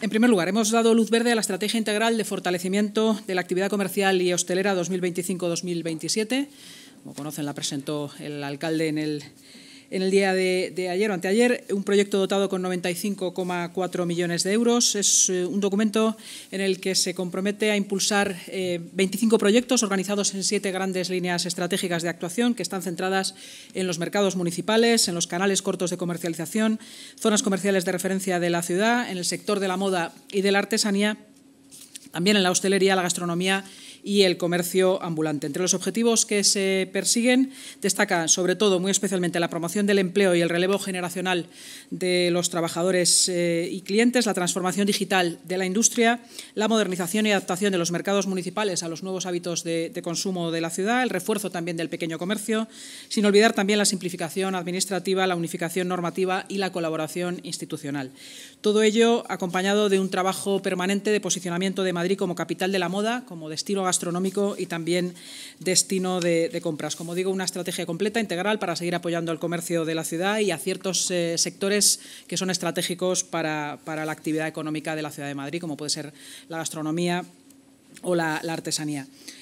En primer lugar, hemos dado luz verde a la Estrategia Integral de Fortalecimiento de la Actividad Comercial y Hostelera 2025-2027. Como conocen, la presentó el alcalde en el día de ayer o anteayer, un proyecto dotado con 95,4 millones de euros. Es un documento en el que se compromete a impulsar 25 proyectos organizados en 7 grandes líneas estratégicas de actuación que están centradas en los mercados municipales, en los canales cortos de comercialización, zonas comerciales de referencia de la ciudad, en el sector de la moda y de la artesanía, también en la hostelería, la gastronomía y el comercio ambulante. Entre los objetivos que se persiguen destaca, sobre todo, muy especialmente, la promoción del empleo y el relevo generacional de los trabajadores y clientes, la transformación digital de la industria, la modernización y adaptación de los mercados municipales a los nuevos hábitos de consumo de la ciudad, el refuerzo también del pequeño comercio, sin olvidar también la simplificación administrativa, la unificación normativa y la colaboración institucional. Todo ello acompañado de un trabajo permanente de posicionamiento de Madrid como capital de la moda, como destino gastronómico y también destino de compras. Como digo, una estrategia completa, integral, para seguir apoyando el comercio de la ciudad y a ciertos sectores que son estratégicos para la actividad económica de la ciudad de Madrid, como puede ser la gastronomía o la artesanía.